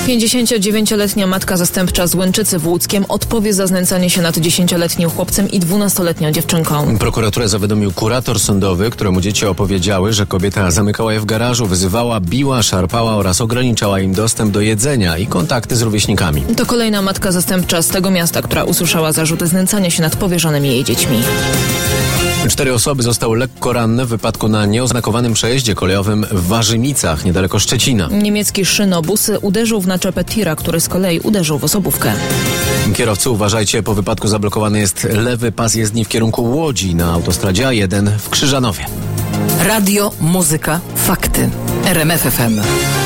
59-letnia matka zastępcza z Łęczycy w Łódzkiem odpowie za znęcanie się nad 10-letnim chłopcem i 12-letnią dziewczynką. Prokuraturę zawiadomił kurator sądowy, któremu dzieci opowiedziały, że kobieta zamykała je w garażu, wyzywała, biła, szarpała oraz ograniczała im dostęp do jedzenia i kontakty z rówieśnikami. To kolejna matka zastępcza z tego miasta, która usłyszała zarzuty znęcania się nad powierzonymi jej dziećmi. 4 osoby zostały lekko ranne w wypadku na nieoznakowanym przejeździe kolejowym w Warzymicach, niedaleko Szczecina. Niemiecki szynobus uderzył w naczepę tira, który z kolei uderzył w osobówkę. Kierowcy, uważajcie, po wypadku zablokowany jest lewy pas jezdni w kierunku Łodzi na autostradzie A1 w Krzyżanowie. Radio, muzyka, fakty. RMF FM.